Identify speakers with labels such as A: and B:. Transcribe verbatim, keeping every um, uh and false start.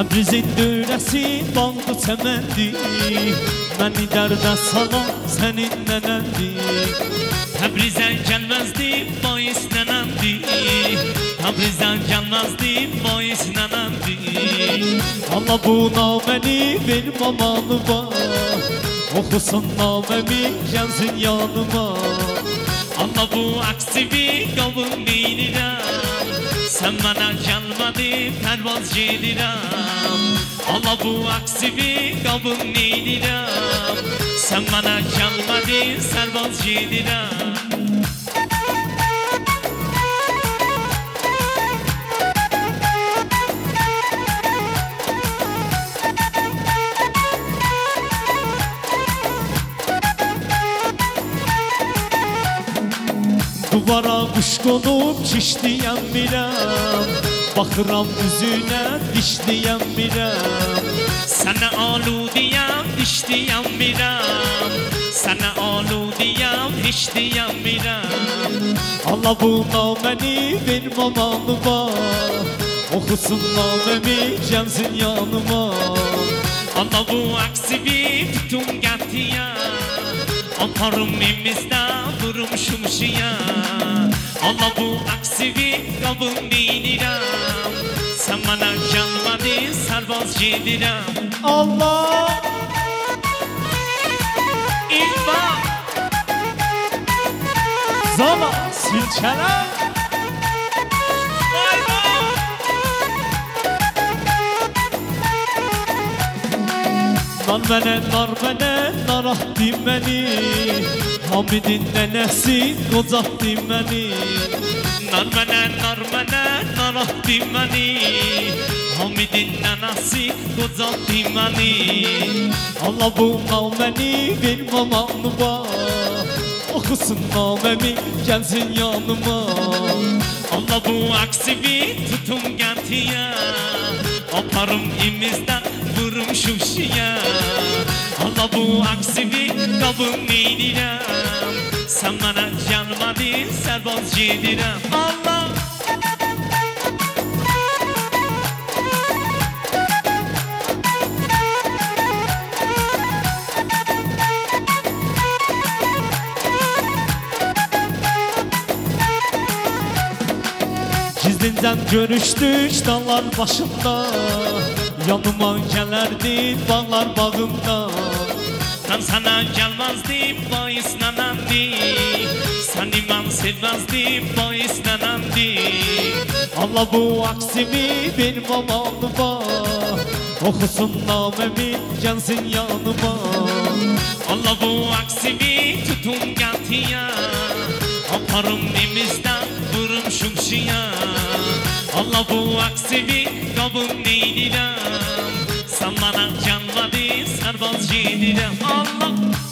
A: Təbrizin dörəsi baldı çəməndi, məni dərdə salan sənin nənəndi.
B: Təbrizdən gəlməzdi, boyis nənəmdi. Təbrizdən gəlməzdi, boyis nənəmdi.
A: Allah bu naməni ver mamanıma, oxusun naməmi gəlsin yanıma.
B: Allah bu aksivi qavun neydirəm, sən mənə gəlmədi pərvaz gedirəm. Allah bu aksivi qavun neydirəm, sən mənə gəlmədi sərvaz gedirəm.
A: Duvara quş qonub kişliyəm biləm, baxıram üzünə dişliyəm biləm.
B: Sənə aludiyəm, dişliyəm biləm. Sənə aludiyəm, dişliyəm biləm.
A: Allah bu naməni ver mamanıma, oxusun naməmi gəlsin yanıma.
B: Allah bu aksivi tutun gətirəm, aparım imizdə vurum şumşiyə. Allah bu aksivi qavun neydirəm, sən mənə gəlmədi sərvaz gedirəm.
A: Allah
B: İlva
A: Zala silkələm. Nar mənə, nar mənə, narahdi məni, Hamidin nənəsi qocatdi məni.
B: Nar mənə, nar mənə, narahdi məni, Hamidin nənəsi qocatdi məni.
A: Allah bu naməni ver mamanıma, oxusun naməmi gəlsin yanıma.
B: Allah bu aksivi tutun gətirəm, aparım imizdən vurum şuşiyə. Allah bu aksivi qavun neydirəm, sən mənə gəlmədi sərvaz gedirəm. Allah
A: Gizlincən görüşdük dağlar başında, yanıma gələrdi bağlar bağımda.
B: Mən sənə gəlməzdim, boyis nənəmdi. Səni mən sevməzdim, boyis nənəmdi.
A: Allah bu aksimi ver mamanıma, oxusun naməmi gəlsin yanıma.
B: Allah bu aksivi tutun gətirəm, aparım imizdən vurum şumşiyə. Allah bu aksivi qavun neydirəm, sən mənə gəlmədi sərvaz gedirəm. Allah